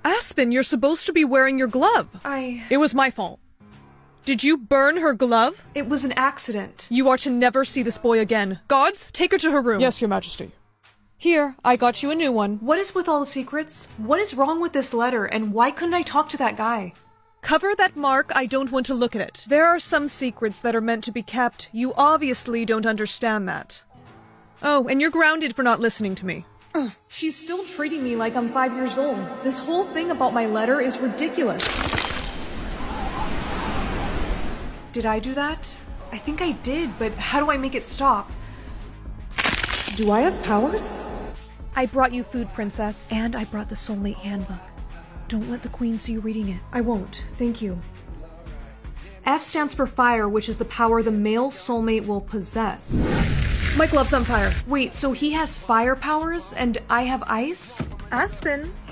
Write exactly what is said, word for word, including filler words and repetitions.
Aspen, you're supposed to be wearing your glove. I... It was my fault. Did you burn her glove? It was an accident. You are to never see this boy again. Guards, take her to her room. Yes, Your Majesty. Here, I got you a new one. What is with all the secrets? What is wrong with this letter, and why couldn't I talk to that guy? Cover that mark, I don't want to look at it. There are some secrets that are meant to be kept. You obviously don't understand that. Oh, and you're grounded for not listening to me. Ugh, she's still treating me like I'm five years old. This whole thing about my letter is ridiculous. Did I do that? I think I did, but how do I make it stop? Do I have powers? I brought you food, Princess. And I brought the Soulmate Handbook. Don't let the Queen see you reading it. I won't. Thank you. F stands for fire, which is the power the male soulmate will possess. My glove's on fire. Wait, so he has fire powers and I have ice? Aspen,